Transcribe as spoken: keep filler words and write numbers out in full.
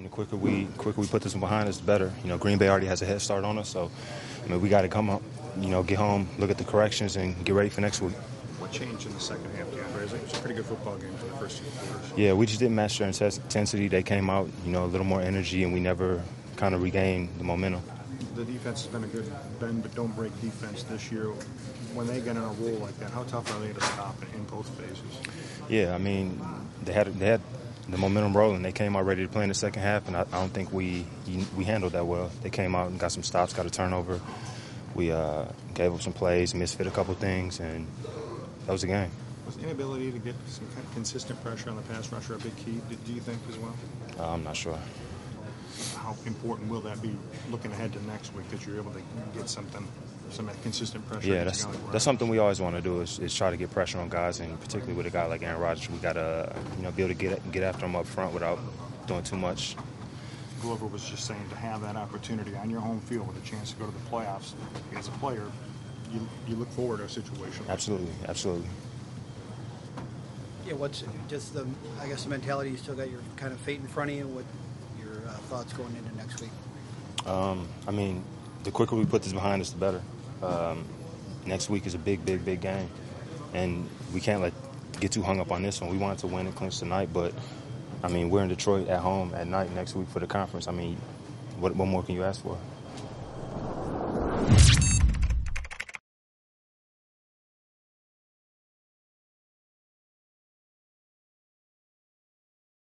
mean, the quicker we quicker we put this one behind us, the better. You know, Green Bay already has a head start on us, so I mean, we got to come up, you know, get home, look at the corrections, and get ready for next week. What changed in the second half, DeAndre? It was a pretty good football game for the first two quarters. Yeah, we just didn't match their intensity. They came out, you know, a little more energy, and we never kind of regained the momentum. The defense has been a good bend but don't break defense this year. When they get in a roll like that, how tough are they to stop in, in both phases? Yeah, I mean, they had they had the momentum rolling. They came out ready to play in the second half, and I, I don't think we we handled that well. They came out and got some stops, got a turnover. We uh, gave up some plays, misfit a couple things, and that was the game. Was the inability to get some kind of consistent pressure on the pass rusher a big key, do you think, as well? Uh, I'm not sure. How important will that be looking ahead to next week, that you're able to get something, some consistent pressure? Yeah, that's that's something we always want to do is, is try to get pressure on guys, and particularly with a guy like Aaron Rodgers, we got to you know be able to get get after him up front without doing too much. Glover was just saying, to have that opportunity on your home field with a chance to go to the playoffs as a player, you you look forward to a situation. Absolutely, absolutely. Yeah, what's just the I guess the mentality? You still got your kind of fate in front of you. What your uh, thoughts going into next week? Um, I mean, the quicker we put this behind us, the better. Um, next week is a big, big, big game, and we can't let get too hung up on this one. We wanted to win and clinch tonight, but I mean, we're in Detroit at home at night next week for the conference. I mean, what, what more can you ask for?